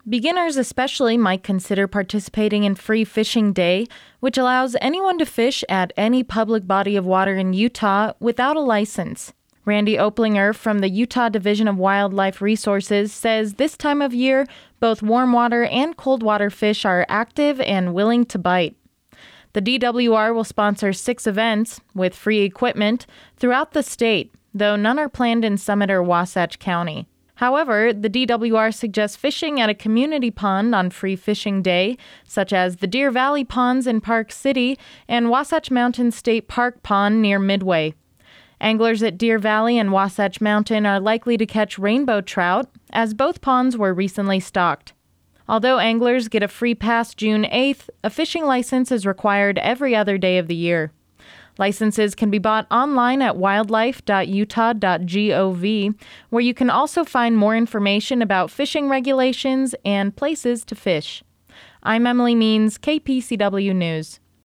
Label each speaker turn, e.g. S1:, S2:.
S1: Beginners especially might consider participating in Free Fishing Day, which allows anyone to fish at any public body of water in Utah without a license. Randy Oplinger from the Utah Division of Wildlife Resources says this time of year, both warm water and cold water fish are active and willing to bite. The DWR will sponsor 6 events with free equipment throughout the state, though none are planned in Summit or Wasatch County. However, the DWR suggests fishing at a community pond on Free Fishing Day, such as the Deer Valley Ponds in Park City and Wasatch Mountain State Park Pond near Midway. Anglers at Deer Valley and Wasatch Mountain are likely to catch rainbow trout, as both ponds were recently stocked. Although anglers get a free pass June 8th, a fishing license is required every other day of the year. Licenses can be bought online at wildlife.utah.gov, where you can also find more information about fishing regulations and places to fish. I'm Emily Means, KPCW News.